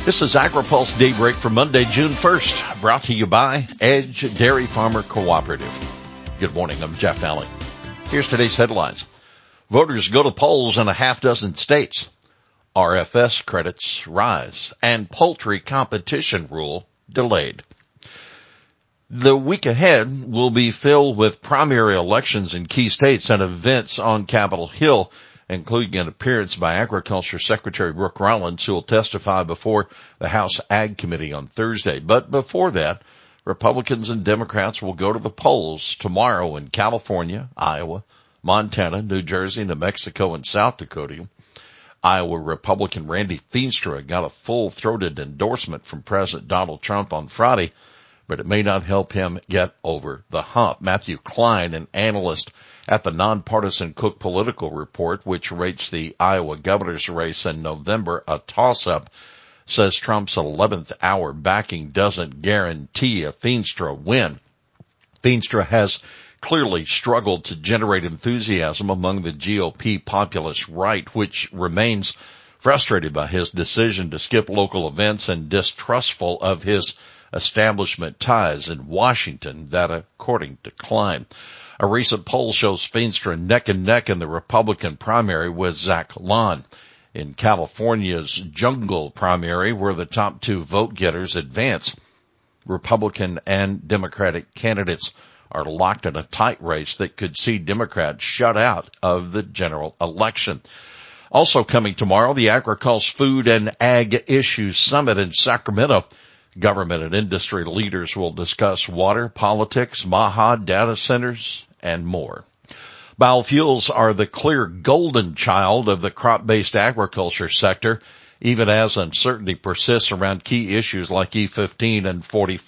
This is AgriPulse Daybreak for Monday, June 1st, brought to you by Edge Dairy Farmer Cooperative. Good morning, I'm Jeff Alley. Here's today's headlines. Voters go to polls in a half dozen states. RFS credits rise and poultry competition rule delayed. The week ahead will be filled with primary elections in key states and events on Capitol Hill, including an appearance by Agriculture Secretary Brooke Rollins, who will testify before the House Ag Committee on Thursday. But before that, Republicans and Democrats will go to the polls tomorrow in California, Iowa, Montana, New Jersey, New Mexico, and South Dakota. Iowa Republican Randy Feenstra got a full-throated endorsement from President Donald Trump on Friday, but it may not help him get over the hump. Matthew Klein, an analyst at the nonpartisan Cook Political Report, which rates the Iowa governor's race in November a toss-up, says Trump's 11th hour backing doesn't guarantee a Feenstra win. Feenstra has clearly struggled to generate enthusiasm among the GOP populist right, which remains frustrated by his decision to skip local events and distrustful of his establishment ties in Washington, that according to Klein. A recent poll shows Feenstra neck and neck in the Republican primary with Zach Lon. In California's jungle primary, where the top two vote-getters advance, Republican and Democratic candidates are locked in a tight race that could see Democrats shut out of the general election. Also coming tomorrow, the Agriculture, Food, and Ag Issues Summit in Sacramento. Government and industry leaders will discuss water, politics, MAHA, data centers, and more. Biofuels are the clear golden child of the crop-based agriculture sector, even as uncertainty persists around key issues like E15 and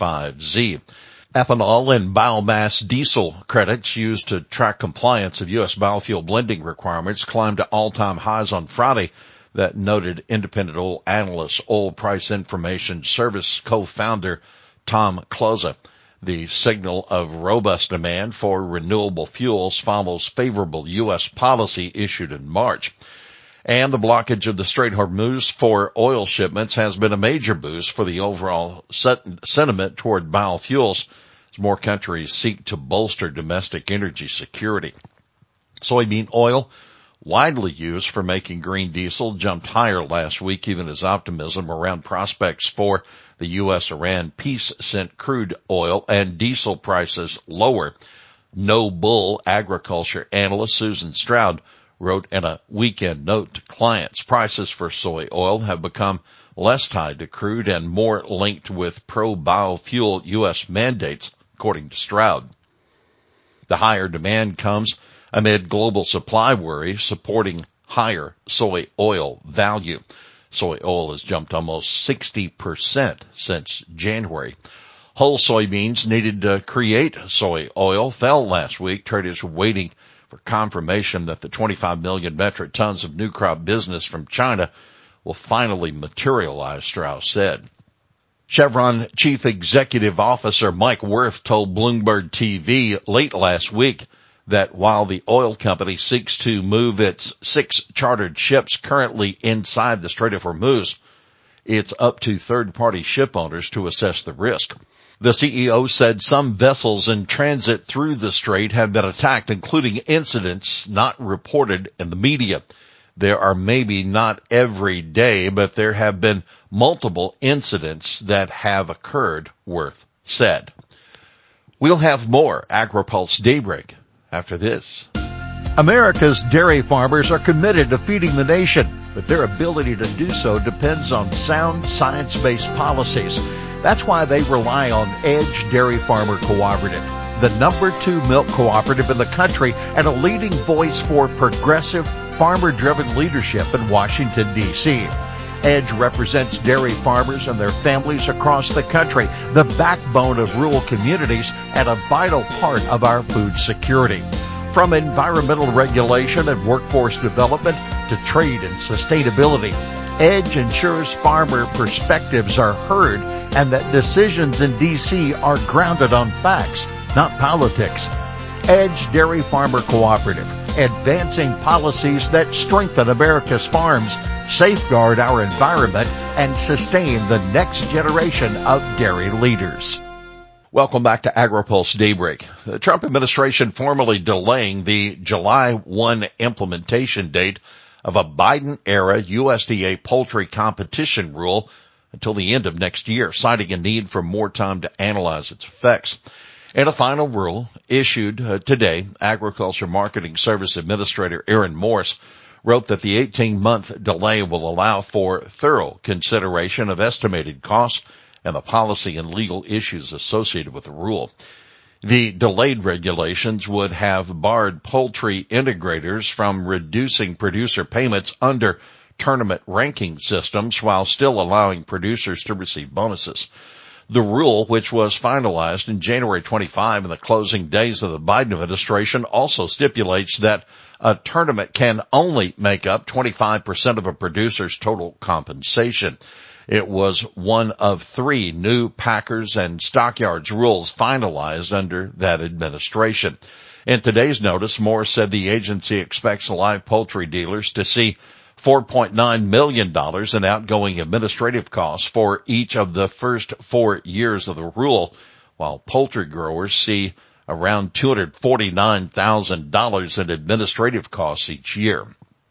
45Z. Ethanol and biomass diesel credits used to track compliance of U.S. biofuel blending requirements climbed to all-time highs on Friday. That noted independent oil analyst, Oil Price Information Service co-founder Tom Kloza. The signal of robust demand for renewable fuels follows favorable U.S. policy issued in March. And the blockage of the Strait of Hormuz for oil shipments has been a major boost for the overall sentiment toward biofuels as more countries seek to bolster domestic energy security. Soybean oil, widely used for making green diesel, jumped higher last week, even as optimism around prospects for the U.S.-Iran peace sent crude oil and diesel prices lower. No Bull agriculture analyst Susan Stroud wrote in a weekend note to clients, prices for soy oil have become less tied to crude and more linked with pro-biofuel U.S. mandates, according to Stroud. The higher demand comes amid global supply worries supporting higher soy oil value. Soy oil has jumped almost 60% since January. Whole soybeans needed to create soy oil fell last week. Traders were waiting for confirmation that the 25 million metric tons of new crop business from China will finally materialize, Strauss said. Chevron Chief Executive Officer Mike Wirth told Bloomberg TV late last week that while the oil company seeks to move its 6 chartered ships currently inside the Strait of Hormuz, it's up to third-party ship owners to assess the risk. The CEO said some vessels in transit through the strait have been attacked, including incidents not reported in the media. There are maybe not every day, but there have been multiple incidents that have occurred, Wirth said. We'll have more AgriPulse Daybreak after this. America's dairy farmers are committed to feeding the nation, but their ability to do so depends on sound science-based policies. That's why they rely on Edge Dairy Farmer Cooperative, the #2 milk cooperative in the country and a leading voice for progressive, farmer-driven leadership in Washington, D.C. Edge represents dairy farmers and their families across the country, the backbone of rural communities and a vital part of our food security. From environmental regulation and workforce development to trade and sustainability, Edge ensures farmer perspectives are heard and that decisions in D.C. are grounded on facts, not politics. Edge Dairy Farmer Cooperative, advancing policies that strengthen America's farms safeguard our environment, and sustain the next generation of dairy leaders. Welcome back to AgriPulse Daybreak. The Trump administration formally delaying the July 1 implementation date of a Biden-era USDA poultry competition rule until the end of next year, citing a need for more time to analyze its effects. In a final rule issued today, Agriculture Marketing Service Administrator Aaron Morse wrote that the 18-month delay will allow for thorough consideration of estimated costs and the policy and legal issues associated with the rule. The delayed regulations would have barred poultry integrators from reducing producer payments under tournament ranking systems while still allowing producers to receive bonuses. The rule, which was finalized in January 25 in the closing days of the Biden administration, also stipulates that a tournament can only make up 25% of a producer's total compensation. It was one of 3 new Packers and Stockyards rules finalized under that administration. In today's notice, Moore said the agency expects live poultry dealers to see $4.9 million in outgoing administrative costs for each of the first 4 years of the rule, while poultry growers see around $249,000 in administrative costs each year.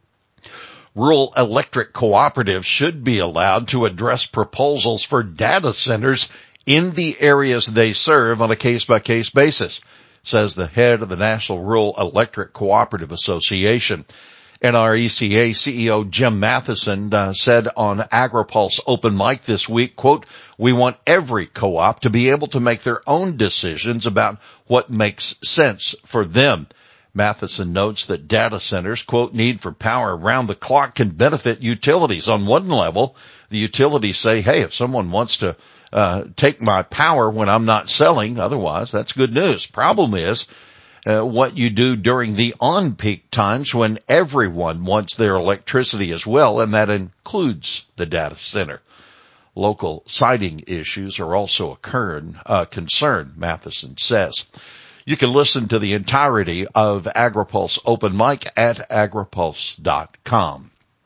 Rural electric cooperatives should be allowed to address proposals for data centers in the areas they serve on a case-by-case basis, says the head of the National Rural Electric Cooperative Association. NRECA CEO Jim Matheson said on AgriPulse Open Mic this week, quote, "We want every co-op to be able to make their own decisions about what makes sense for them." Matheson notes that data centers, quote, "need for power around the clock can benefit utilities. On one level, the utilities say, hey, if someone wants to take my power when I'm not selling, otherwise that's good news. Problem is what you do during the on-peak times when everyone wants their electricity as well, and that includes the data center. Local siting issues are also a concern, Matheson says. You can listen to the entirety of AgriPulse Open Mic at agripulse.com.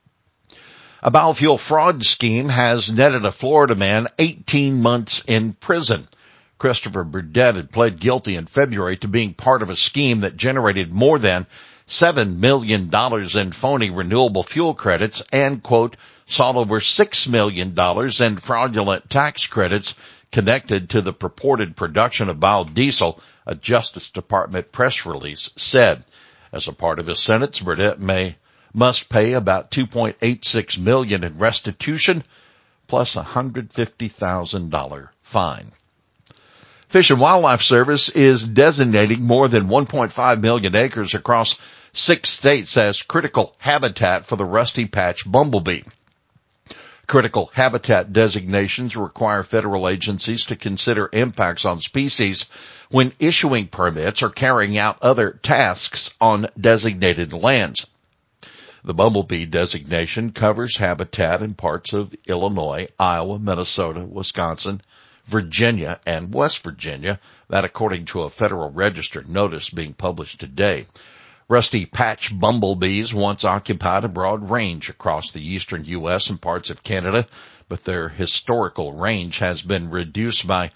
A biofuel fraud scheme has netted a Florida man 18 months in prison. Christopher Burdett had pled guilty in February to being part of a scheme that generated more than $7 million in phony renewable fuel credits and, quote, sought over $6 million in fraudulent tax credits connected to the purported production of biodiesel, a Justice Department press release said. As a part of his sentence, Burdett must pay about $2.86 million in restitution plus a $150,000 fine. Fish and Wildlife Service is designating more than 1.5 million acres across 6 states as critical habitat for the rusty patch bumblebee. Critical habitat designations require federal agencies to consider impacts on species when issuing permits or carrying out other tasks on designated lands. The bumblebee designation covers habitat in parts of Illinois, Iowa, Minnesota, Wisconsin, Virginia, and West Virginia, that according to a Federal Register notice being published today. Rusty patch bumblebees once occupied a broad range across the eastern U.S. and parts of Canada, but their historical range has been reduced by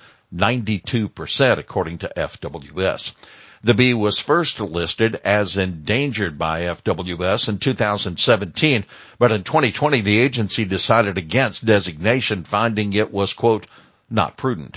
92% according to FWS. The bee was first listed as endangered by FWS in 2017, but in 2020 the agency decided against designation, finding it was, quote, not prudent.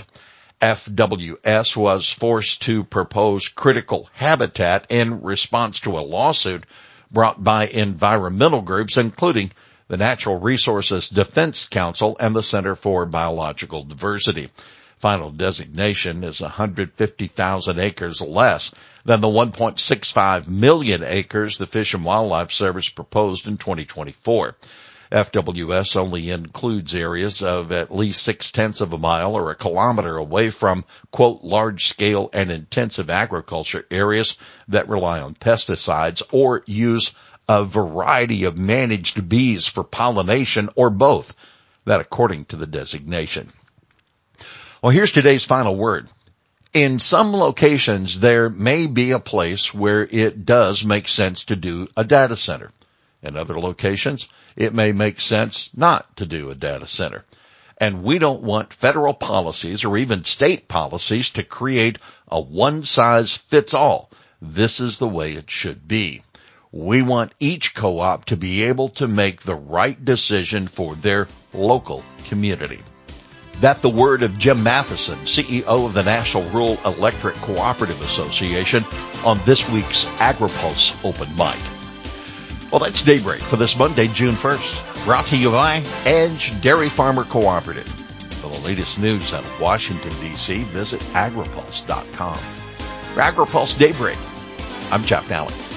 FWS was forced to propose critical habitat in response to a lawsuit brought by environmental groups, including the Natural Resources Defense Council and the Center for Biological Diversity. Final designation is 150,000 acres less than the 1.65 million acres the Fish and Wildlife Service proposed in 2024. FWS only includes areas of at least 0.6 of a mile or a kilometer away from, quote, large-scale and intensive agriculture areas that rely on pesticides or use a variety of managed bees for pollination or both, that according to the designation. Well, here's today's final word. In some locations, there may be a place where it does make sense to do a data center. In other locations, it may make sense not to do a data center. And we don't want federal policies or even state policies to create a one-size-fits-all. This is the way it should be. We want each co-op to be able to make the right decision for their local community. That the word of Jim Matheson, CEO of the National Rural Electric Cooperative Association, on this week's AgriPulse Open Mic. Well, that's Daybreak for this Monday, June 1st. Brought to you by Edge Dairy Farmer Cooperative. For the latest news out of Washington, D.C., visit agripulse.com. For AgriPulse Daybreak, I'm Jeff Nally.